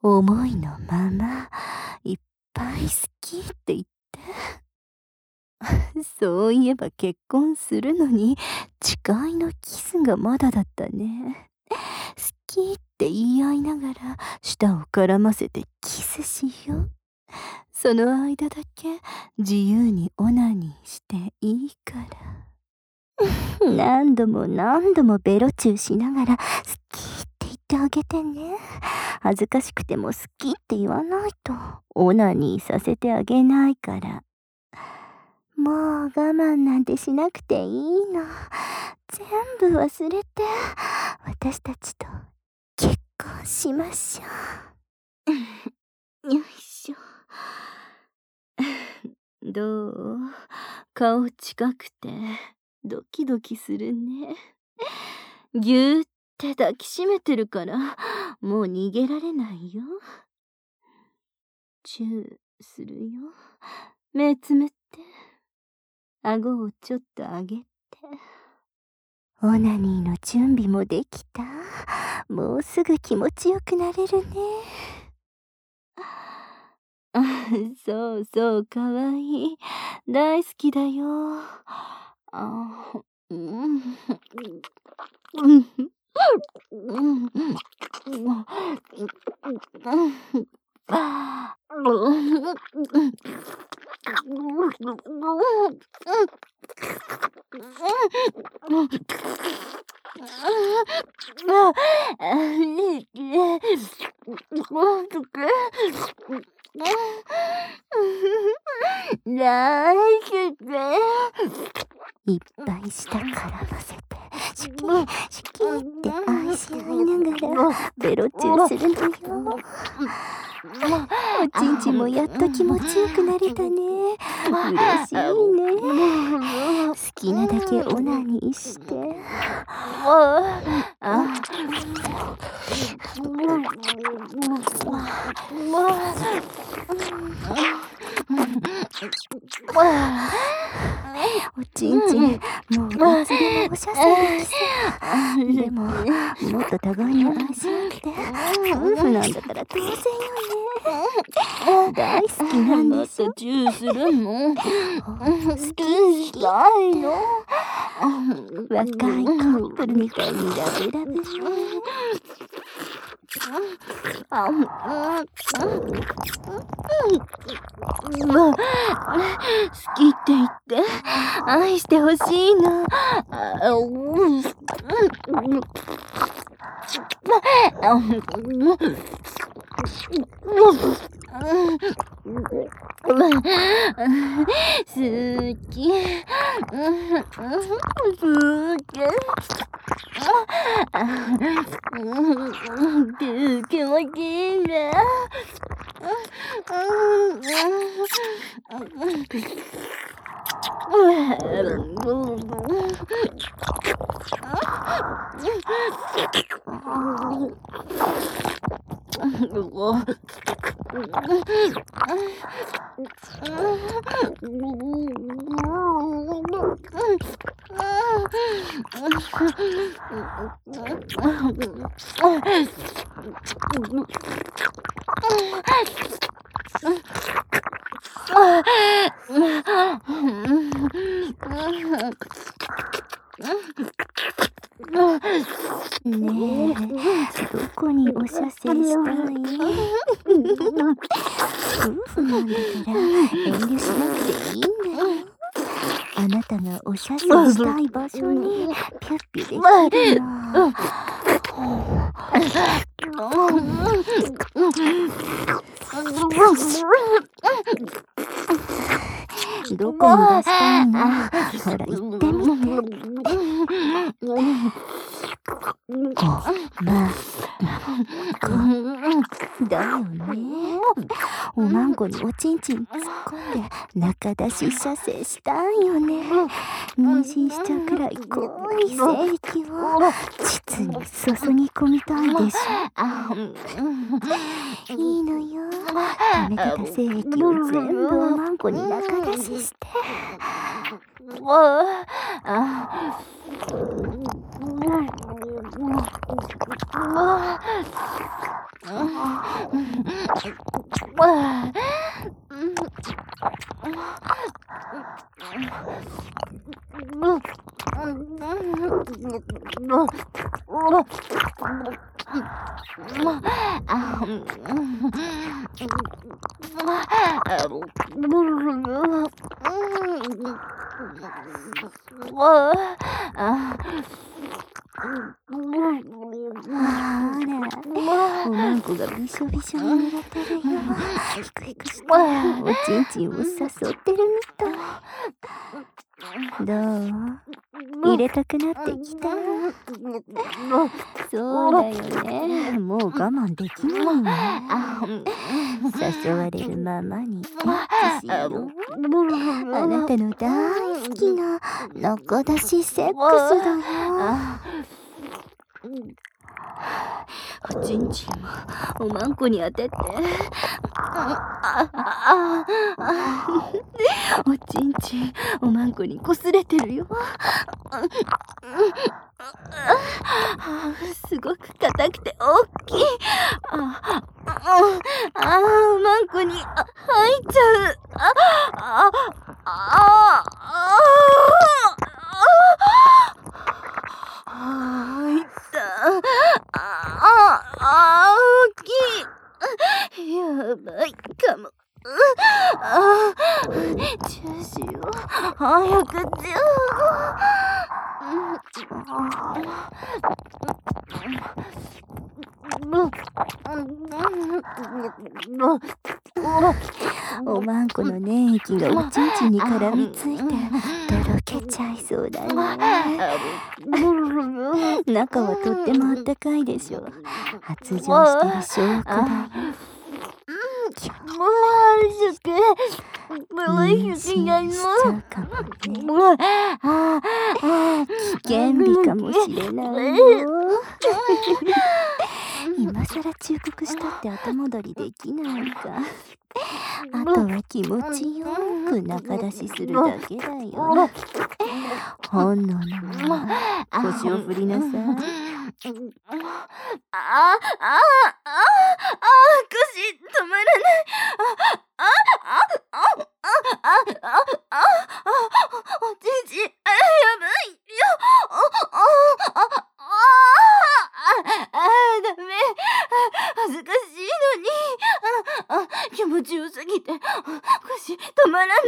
思いのままいっぱい好きって言って。そういえば結婚するのに誓いのキスがまだだったね。好きって言い合いながら舌を絡ませてキスしよう。その間だけ自由にオナニーしていいから。何度も何度もベロチューしながら好きって言ってあげてね。恥ずかしくても好きって言わないとオナニーさせてあげないから。もう我慢なんてしなくていいの。全部忘れて私たちと結婚しましょう。よいしょ。どう？顔近くてドキドキするね。ぎゅーって抱きしめてるからもう逃げられないよ。チューするよ。目つむって顎をちょっと上げて。オナニーの準備もできた。もうすぐ気持ちよくなれるね。そうそう、かわいい。大好きだよ。うん。大好き。いっぱい舌絡ませてシュキンシュキンって愛し合いながらベロチューするのよ。おちんちんもやっと気持ちよくなれたね。嬉しいね。好きなだけオナニーして。おちんちんもういつでもおしゃせできそう。でももっと互いに愛し合って夫婦なんだから当然よね。大好きなんでしょ。チューするの？好きしたいの？若いカップルみたいにラブラブね。好きって言って愛してほしいの。好き。気持ちいいね。ねえ、どこにお射精したい？夫婦なんだから遠慮しなくていいんだよ。あなたがお射精したい場所にピュッピュできるの。どこに出したいの？ほら言ってみて。だよね。おまんこにおちんちん突っ込んで中出し射精したいよね。妊娠しちゃうくらい濃い精液を膣に注ぎ込みたいでしょ。いいのよ。溜めてた精液を全部おまんこに中出しして。 おまんこがびしょびしょに濡れてるよ。ひくひくしておちんちんを誘ってるみたい。どう？入れたくなってきた？そうだよね。もう我慢できないよね。誘われるままにエッチしよう。あなたの大好きな中出しセックスだよ。おちんちんをおまんこに当てて。おちんちんおまんこにこすれてるよ。すごく硬くて大きい。おまんこに入っちゃう。入った。大きい。やばいかも。チューしよう。早くチュー。おまんこの粘液がおちんちんに絡みついてとろけちゃいそうだね。中はとってもあったかいでしょ。発情してる証拠だよ。しちゃうかもね。危険日かもしれないよ。今さら忠告したって後戻りできないか。あとは気持ちよく中出しするだけだよ。本能のまま腰を振りなさい。腰止まらない。おちんちんやばいよ。ダメ。恥ずかしいのに。気持ちよすぎて腰止まらない。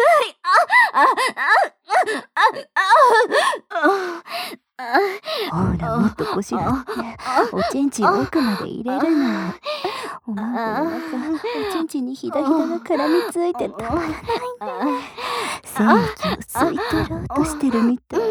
ほら、もっと腰振っておちんちん奥まで入れるの。おまんこの中、おちんちんにひだひだが絡みついてたまらないね。精液を吸い取ろうとしてるみたい。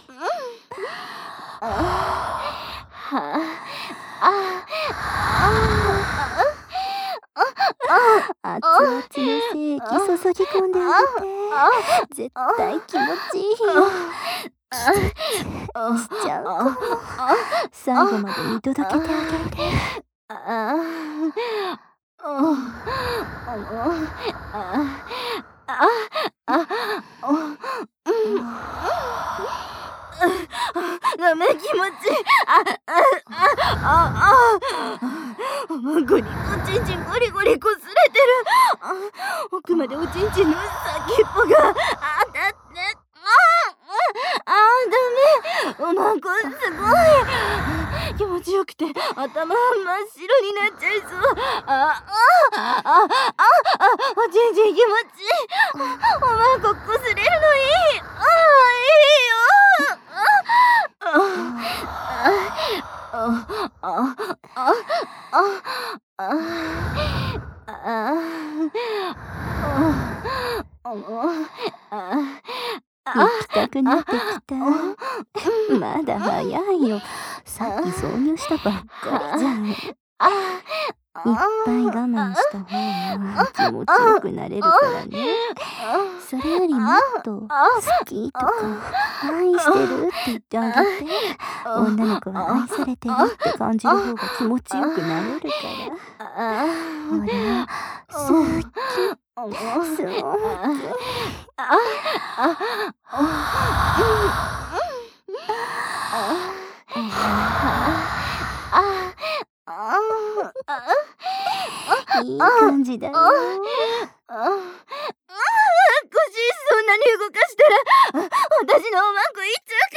熱々の精液注ぎ込んであげて。絶対気持ちいいよ。しちゃうかも。最後まで見届けてあげて。ダメ、気持ちいい。おまんこにおちんちんゴリゴリこすれてる。奥までおちんちんの先っぽが当たって。ダメ。おまんこすごい。気持ちよくて頭真っ白になっちゃいそう。おちんちん気持ちいい。おまんここすれるのいい。いいよ。行きたくなってきた。まだ早いよ。さっき挿入したばっかりじゃん。いっぱい我慢した方が気持ちよくなれるからね。それよりもっと好きとか愛してるって言ってあげて。女の子は愛されてるって感じる方が気持ちよくなれるから。ほら、好き。そう。いいい感じだよ。 腰そんなに動かしたら私のおまんこいっちゃう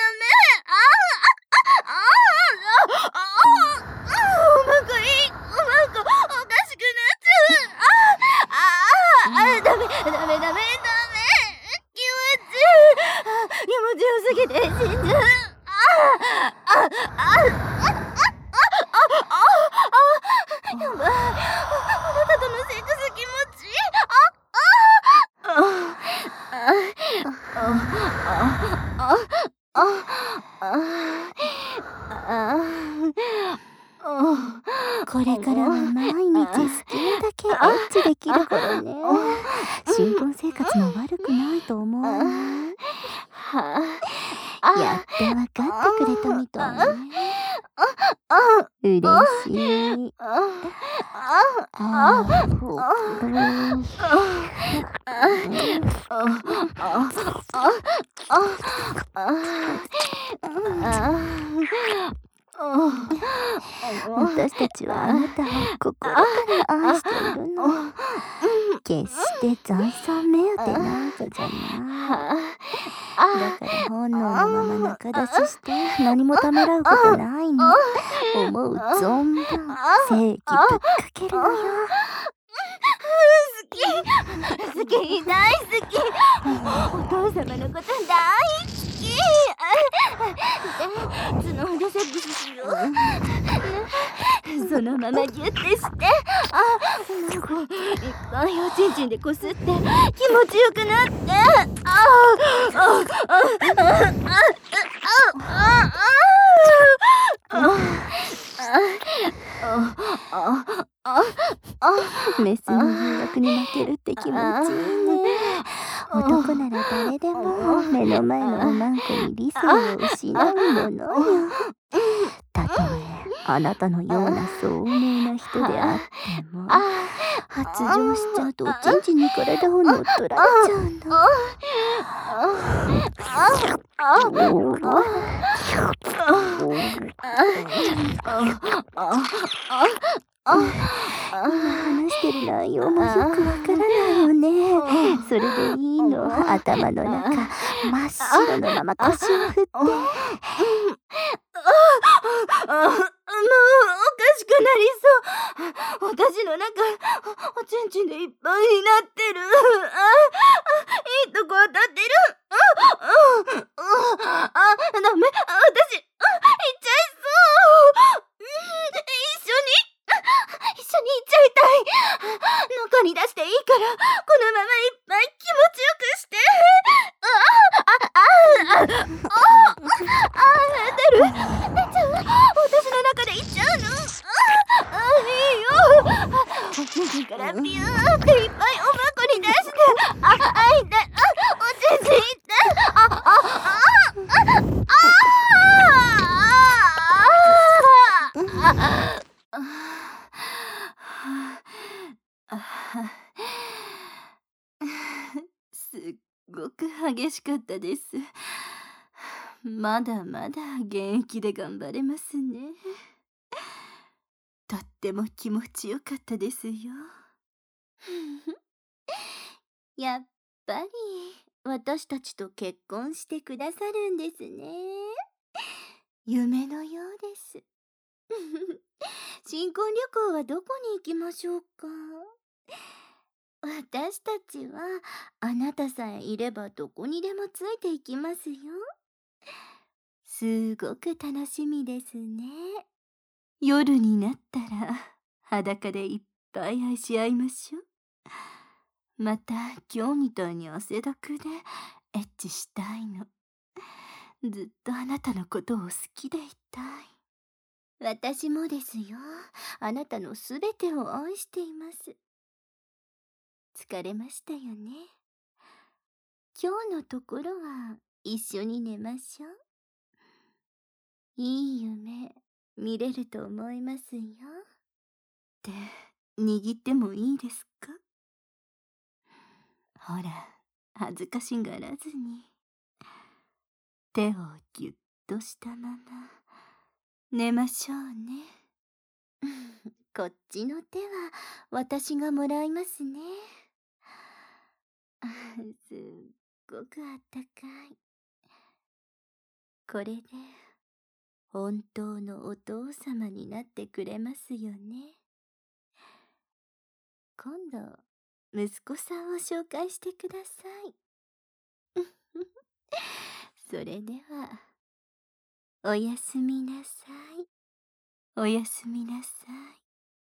からダメ。おまんこおかしくなっちゃう。ダメ。気持ちよすぎて死んじゃう。やばい。あなたとのセックス気持ちいい。 これからは毎日好きなだけエッチできるからね。新婚生活も悪くないと思うわ。やっと分かってくれたみたいね。嬉しい。私たちはあなたを心から愛しているの。決して財産目当てなんかじゃない。だから本能のまま仲出しして何もためらうことないの。思う存分正義ぶっかけるのよ。 好き、大好き。お父様のこと大好き。角でセックスしよう。そのままギュッてして、そこいっぱいおちんちんでこすって気持ちよくなって。 メスの誘惑に負けるって気持ちいいね。男なら誰でも目の前のおまんこに理想を失うものよ。たとえあなたのような聡明な人であっても発情しちゃうとおちんちんに体を乗っ取られちゃうの。話してる内容もよくわからないよね。それでいいの。頭の中真っ白のまま腰を振って。 もうおかしくなりそう。私の中おちんちんでいっぱいになってる。いいとこ当たってる。ダメ。私行っちゃいそう。一緒に行っちゃいたい。中に出していいからこのままいっぱい気持ちよくして。出ちゃう。私の中で行っちゃうの。いいよ。おちんちんからビューっていっぱいおまこに出して。痛い。おちんちん痛い。すっごく激しかったです。まだまだ現役で頑張れますね。とっても気持ちよかったですよ。やっぱり私たちと結婚してくださるんですね。夢のようです。新婚旅行はどこに行きましょうか。私たちはあなたさえいればどこにでもついていきますよ。すごく楽しみですね。夜になったら裸でいっぱい愛し合いましょう。また今日みたいに汗だくでエッチしたいの。ずっとあなたのことを好きでいたい。私もですよ。あなたのすべてを愛しています。疲れましたよね。今日のところは一緒に寝ましょう。いい夢見れると思いますよ。って握ってもいいですか。ほら、恥ずかしがらずに手をぎゅっとしたまま寝ましょうね。 こっちの手は私がもらいますね。すっごくあったかい。これで本当のお父様になってくれますよね。今度息子さんを紹介してください。それではおやすみなさい。おやすみなさい。